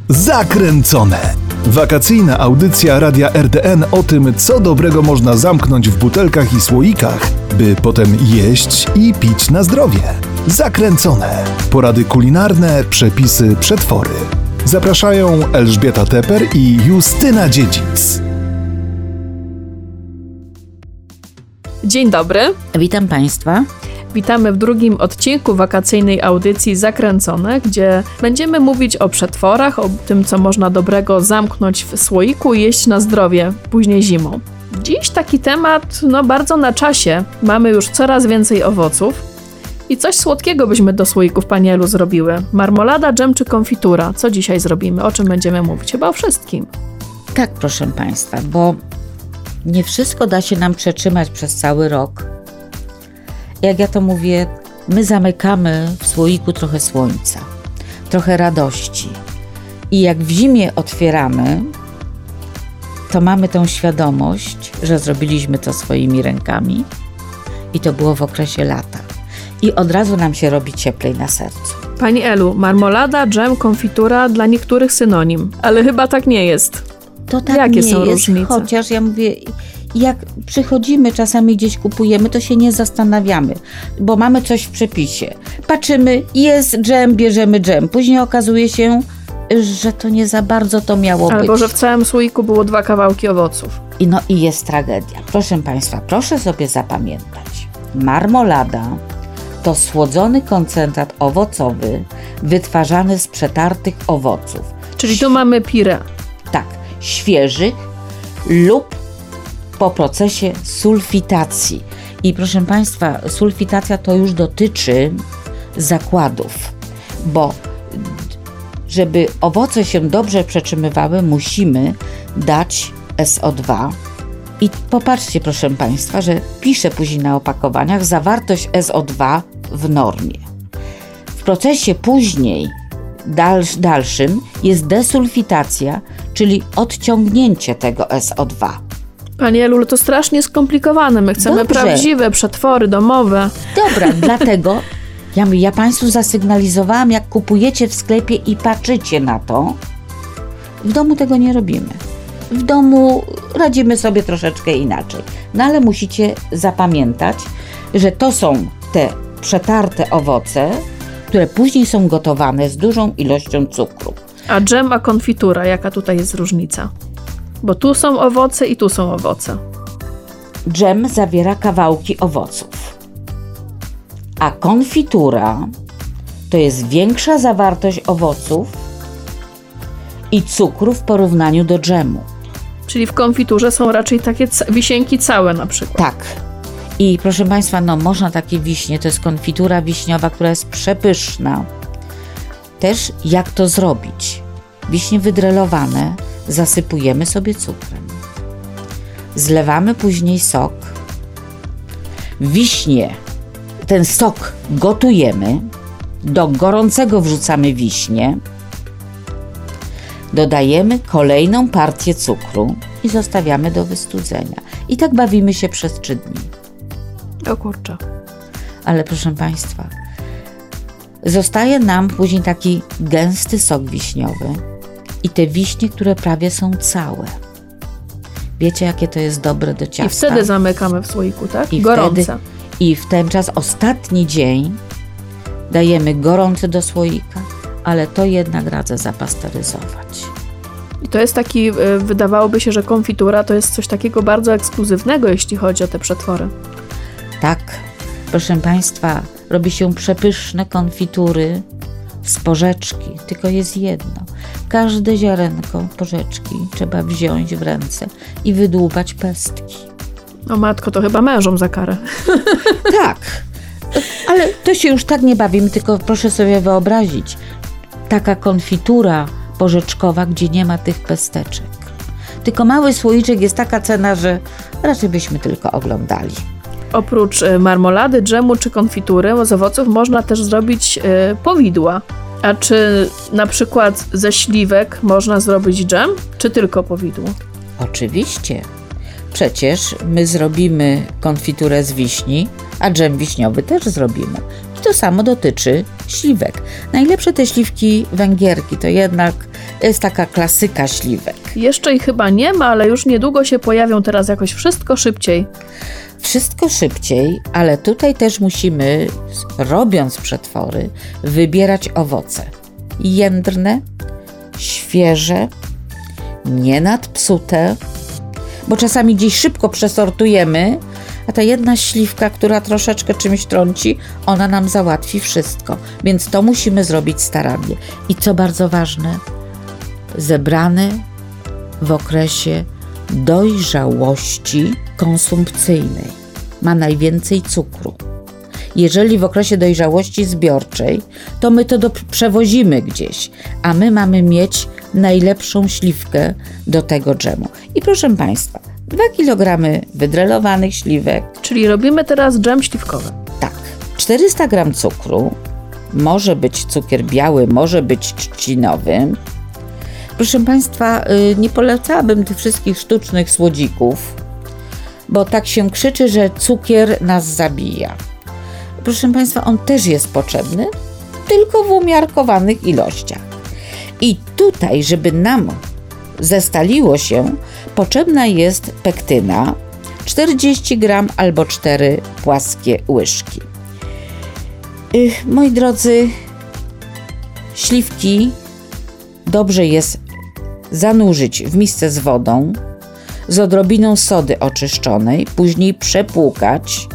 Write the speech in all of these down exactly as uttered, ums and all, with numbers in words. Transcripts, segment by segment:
Zakręcone. Wakacyjna audycja Radia R T N o tym, co dobrego można zamknąć w butelkach i słoikach, by potem jeść i pić na zdrowie. Zakręcone. Porady kulinarne, przepisy, przetwory. Zapraszają Elżbieta Teper i Justyna Dziedzic. Dzień dobry. Witam Państwa. Witamy w drugim odcinku wakacyjnej audycji Zakręcone, gdzie będziemy mówić o przetworach, o tym, co można dobrego zamknąć w słoiku i jeść na zdrowie później zimą. Dziś taki temat, no bardzo na czasie. Mamy już coraz więcej owoców i coś słodkiego byśmy do słoików, Pani Elu, zrobiły. Marmolada, dżem czy konfitura? Co dzisiaj zrobimy? O czym będziemy mówić? Chyba o wszystkim. Tak, proszę Państwa, bo nie wszystko da się nam przetrzymać przez cały rok. Jak ja to mówię, my zamykamy w słoiku trochę słońca, trochę radości. I jak w zimie otwieramy, to mamy tą świadomość, że zrobiliśmy to swoimi rękami i to było w okresie lata. I od razu nam się robi cieplej na sercu. Pani Elu, marmolada, dżem, konfitura dla niektórych synonim, ale chyba tak nie jest. To tak Jakie nie są jest, różnice? chociaż ja mówię, jak przychodzimy, czasami gdzieś kupujemy, to się nie zastanawiamy, bo mamy coś w przepisie. Patrzymy, jest dżem, bierzemy dżem. Później okazuje się, że to nie za bardzo to miało Albo, być. Albo, że w całym słoiku było dwa kawałki owoców. I no i jest tragedia. Proszę Państwa, proszę sobie zapamiętać. Marmolada to słodzony koncentrat owocowy wytwarzany z przetartych owoców. Czyli tu mamy pire. Tak, świeżych lub po procesie sulfitacji. I proszę Państwa, sulfitacja to już dotyczy zakładów, bo żeby owoce się dobrze przetrzymywały, musimy dać S O dwa. I popatrzcie, proszę Państwa, że pisze później na opakowaniach zawartość S O dwa w normie. W procesie później dalsz, dalszym jest desulfitacja, czyli odciągnięcie tego S O dwa. Pani Elu, to strasznie skomplikowane. My chcemy Dobrze. prawdziwe przetwory domowe. Dobra, dlatego ja, ja Państwu zasygnalizowałam, jak kupujecie w sklepie i patrzycie na to, w domu tego nie robimy. W domu radzimy sobie troszeczkę inaczej. No ale musicie zapamiętać, że to są te przetarte owoce, które później są gotowane z dużą ilością cukru. A dżem, a konfitura, jaka tutaj jest różnica? Bo tu są owoce i tu są owoce. Dżem zawiera kawałki owoców, a konfitura to jest większa zawartość owoców i cukru w porównaniu do dżemu. Czyli w konfiturze są raczej takie ca- wisienki całe na przykład. Tak. I proszę Państwa, no można takie wiśnie, to jest konfitura wiśniowa, która jest przepyszna. Też jak to zrobić? Wiśnie wydrelowane zasypujemy sobie cukrem. Zlewamy później sok. Wiśnie, ten sok gotujemy. Do gorącego wrzucamy wiśnie. Dodajemy kolejną partię cukru i zostawiamy do wystudzenia. I tak bawimy się przez trzy dni. O kurczę. Ale proszę Państwa, zostaje nam później taki gęsty sok wiśniowy i te wiśnie, które prawie są całe. Wiecie, jakie to jest dobre do ciasta? I wtedy zamykamy w słoiku, tak? I gorące. Wtedy, I w ten czas, ostatni dzień, dajemy gorący do słoika, ale to jednak radzę zapasteryzować. I to jest taki, wydawałoby się, że konfitura to jest coś takiego bardzo ekskluzywnego, jeśli chodzi o te przetwory. Tak, proszę Państwa, robi się przepyszne konfitury z porzeczki, tylko jest jedno. Każde ziarenko porzeczki trzeba wziąć w ręce i wydłubać pestki. O matko, to chyba mężom za karę. Tak, ale to się już tak nie bawimy, tylko proszę sobie wyobrazić, taka konfitura porzeczkowa, gdzie nie ma tych pesteczek. Tylko mały słoiczek jest taka cena, że raczej byśmy tylko oglądali. Oprócz marmolady, dżemu czy konfitury z owoców można też zrobić y, powidła. A czy na przykład ze śliwek można zrobić dżem, czy tylko powidło? Oczywiście. Przecież my zrobimy konfiturę z wiśni, a dżem wiśniowy też zrobimy. I to samo dotyczy śliwek. Najlepsze te śliwki węgierki, to jednak jest taka klasyka śliwek. Jeszcze ich chyba nie ma, ale już niedługo się pojawią, teraz jakoś wszystko szybciej. Wszystko szybciej, ale tutaj też musimy, robiąc przetwory, wybierać owoce. Jędrne, świeże, nie nadpsute, bo czasami gdzieś szybko przesortujemy, a ta jedna śliwka, która troszeczkę czymś trąci, ona nam załatwi wszystko. Więc to musimy zrobić starannie. I co bardzo ważne, zebrane w okresie dojrzałości konsumpcyjnej. Ma najwięcej cukru. Jeżeli w okresie dojrzałości zbiorczej, to my to do, przewozimy gdzieś, a my mamy mieć najlepszą śliwkę do tego dżemu. I proszę Państwa, dwa kilogramy wydrelowanych śliwek. Czyli robimy teraz dżem śliwkowy. Tak. czterysta gramów cukru, może być cukier biały, może być trzcinowy. Proszę Państwa, nie polecałabym tych wszystkich sztucznych słodzików, bo tak się krzyczy, że cukier nas zabija. Proszę Państwa, on też jest potrzebny, tylko w umiarkowanych ilościach. I tutaj, żeby nam zestaliło się, potrzebna jest pektyna, czterdzieści gramów albo cztery płaskie łyżki. Ych, moi drodzy, śliwki dobrze jest zanurzyć w misce z wodą, z odrobiną sody oczyszczonej, później przepłukać,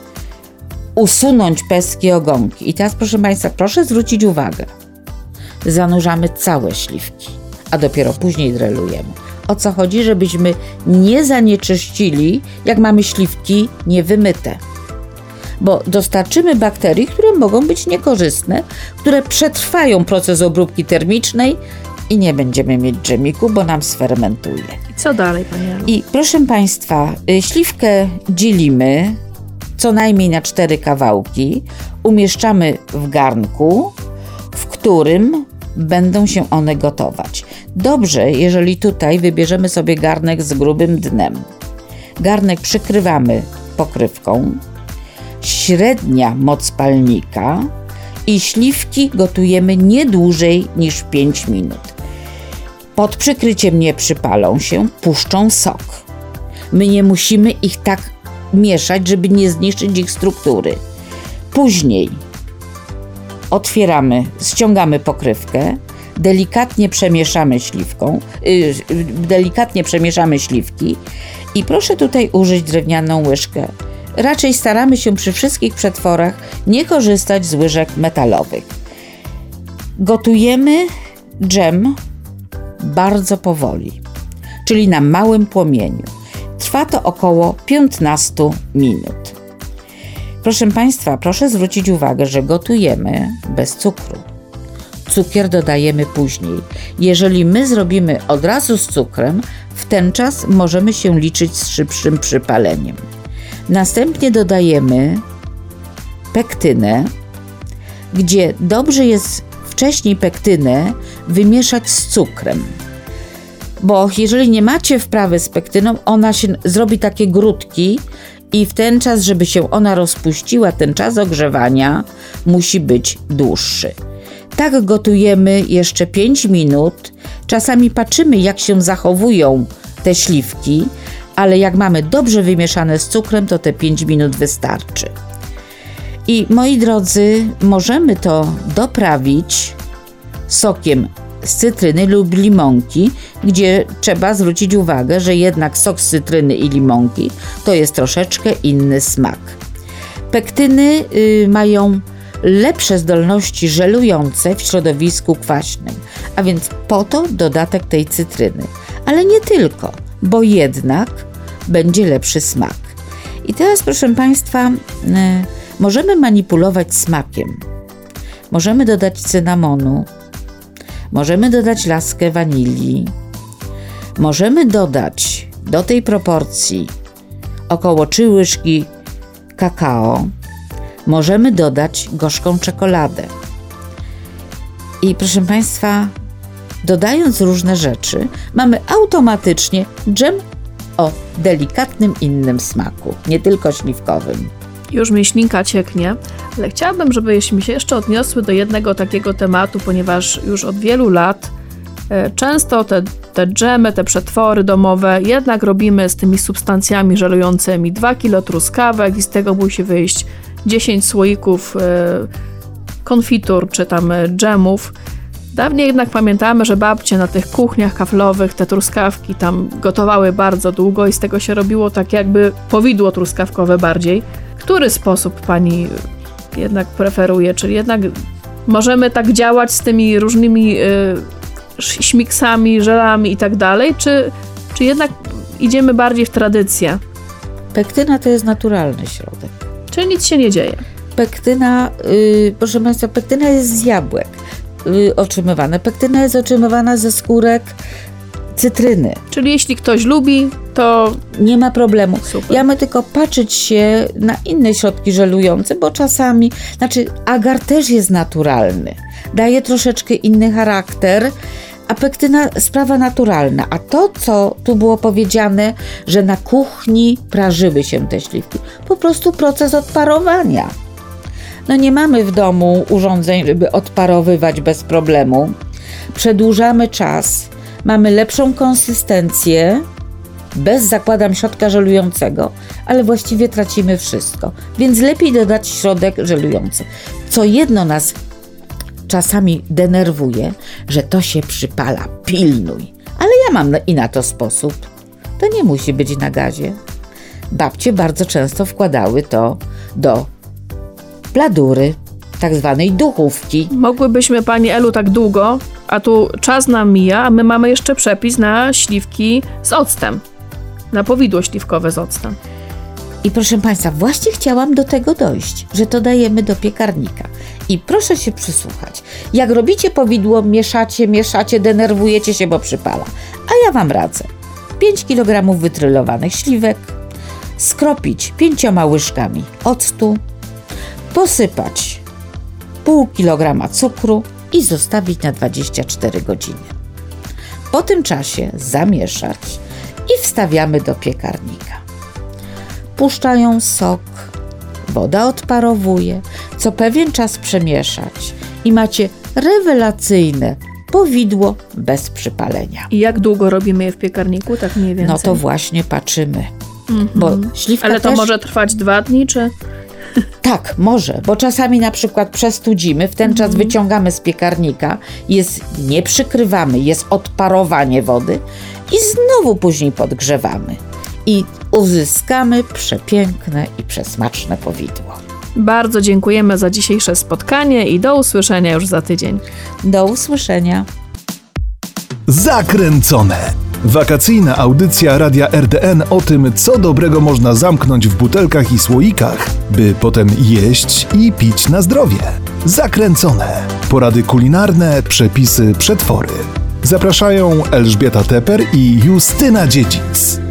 usunąć pestki, ogonki. I teraz, proszę Państwa, proszę zwrócić uwagę. Zanurzamy całe śliwki, a dopiero później drelujemy. O co chodzi? Żebyśmy nie zanieczyścili, jak mamy śliwki niewymyte. Bo dostarczymy bakterii, które mogą być niekorzystne, które przetrwają proces obróbki termicznej i nie będziemy mieć dżemiku, bo nam sfermentuje. I co dalej, Pani Elu? I proszę Państwa, śliwkę dzielimy co najmniej na cztery kawałki, umieszczamy w garnku, w którym będą się one gotować. Dobrze, jeżeli tutaj wybierzemy sobie garnek z grubym dnem. Garnek przykrywamy pokrywką, średnia moc palnika i śliwki gotujemy nie dłużej niż pięć minut. Pod przykryciem nie przypalą się, puszczą sok. My nie musimy ich tak mieszać, żeby nie zniszczyć ich struktury. Później otwieramy, ściągamy pokrywkę, delikatnie przemieszamy śliwką, yy, delikatnie przemieszamy śliwki i proszę tutaj użyć drewnianą łyżkę. Raczej staramy się przy wszystkich przetworach nie korzystać z łyżek metalowych. Gotujemy dżem bardzo powoli, czyli na małym płomieniu. Trwa to około piętnaście minut. Proszę Państwa, proszę zwrócić uwagę, że gotujemy bez cukru. Cukier dodajemy później. Jeżeli my zrobimy od razu z cukrem, w ten czas możemy się liczyć z szybszym przypaleniem. Następnie dodajemy pektynę, gdzie dobrze jest wcześniej pektynę wymieszać z cukrem. Bo jeżeli nie macie wprawy z pektyną, ona się zrobi takie grudki i w ten czas, żeby się ona rozpuściła, ten czas ogrzewania musi być dłuższy. Tak gotujemy jeszcze pięć minut. Czasami patrzymy, jak się zachowują te śliwki, ale jak mamy dobrze wymieszane z cukrem, to te pięć minut wystarczy. I moi drodzy, możemy to doprawić sokiem z cytryny lub limonki, gdzie trzeba zwrócić uwagę, że jednak sok z cytryny i limonki to jest troszeczkę inny smak. Pektyny y, mają lepsze zdolności żelujące w środowisku kwaśnym, a więc po to dodatek tej cytryny. Ale nie tylko, bo jednak będzie lepszy smak. I teraz, proszę Państwa, y, możemy manipulować smakiem. Możemy dodać cynamonu, możemy dodać laskę wanilii, możemy dodać do tej proporcji około trzy łyżki kakao, możemy dodać gorzką czekoladę. I proszę Państwa, dodając różne rzeczy, mamy automatycznie dżem o delikatnym innym smaku, nie tylko śliwkowym. Już mi ślinka cieknie, ale chciałabym, żebyśmy się jeszcze odniosły do jednego takiego tematu, ponieważ już od wielu lat Często te, te dżemy, te przetwory domowe jednak robimy z tymi substancjami żelującymi. dwa kilo truskawek i z tego musi wyjść dziesięć słoików konfitur czy tam dżemów. Dawniej jednak pamiętamy, że babcie na tych kuchniach kaflowych te truskawki tam gotowały bardzo długo i z tego się robiło tak jakby powidło truskawkowe bardziej. Który sposób pani jednak preferuje? Czyli jednak możemy tak działać z tymi różnymi y, śmiksami, żelami i tak dalej, czy, czy jednak idziemy bardziej w tradycję? Pektyna to jest naturalny środek. Czyli nic się nie dzieje. Pektyna, yy, proszę Państwa, pektyna jest z jabłek yy, otrzymywana. Pektyna jest otrzymywana ze skórek cytryny. Czyli jeśli ktoś lubi, to nie ma problemu. Super. Ja mamy tylko patrzeć się na inne środki żelujące, bo czasami, znaczy agar też jest naturalny. Daje troszeczkę inny charakter, a pektyna sprawa naturalna. A to, co tu było powiedziane, że na kuchni prażyły się te śliwki, po prostu proces odparowania. No nie mamy w domu urządzeń, żeby odparowywać bez problemu. Przedłużamy czas, mamy lepszą konsystencję, bez, zakładam, środka żelującego, ale właściwie tracimy wszystko. Więc lepiej dodać środek żelujący. Co jedno nas czasami denerwuje, że to się przypala, pilnuj. Ale ja mam i na to sposób. To nie musi być na gazie. Babcie bardzo często wkładały to do bladury, tak zwanej duchówki. Mogłybyśmy, pani Elu, tak długo, a tu czas nam mija, a my mamy jeszcze przepis na śliwki z octem. Na powidło śliwkowe z octem. I proszę Państwa, właśnie chciałam do tego dojść, że to dajemy do piekarnika. I proszę się przysłuchać. Jak robicie powidło, mieszacie, mieszacie, denerwujecie się, bo przypala. A ja Wam radzę. pięć kilogramów wytrylowanych śliwek, skropić pięcioma łyżkami octu, posypać pół kilograma cukru i zostawić na dwadzieścia cztery godziny. Po tym czasie zamieszać i wstawiamy do piekarnika. Puszczają sok, woda odparowuje, co pewien czas przemieszać i macie rewelacyjne powidło bez przypalenia. I jak długo robimy je w piekarniku, tak mniej więcej? No to właśnie patrzymy. Mm-hmm. Bo śliwka Ale to też... może trwać dwa dni, czy? Tak, może, bo czasami na przykład przestudzimy, w ten czas mm. wyciągamy z piekarnika, jest, nie przykrywamy, jest odparowanie wody i znowu później podgrzewamy. I uzyskamy przepiękne i przesmaczne powidło. Bardzo dziękujemy za dzisiejsze spotkanie i do usłyszenia już za tydzień. Do usłyszenia. Zakręcone. Wakacyjna audycja Radia R D N o tym, co dobrego można zamknąć w butelkach i słoikach, by potem jeść i pić na zdrowie. Zakręcone. Porady kulinarne, przepisy, przetwory. Zapraszają Elżbieta Teper i Justyna Dziedzic.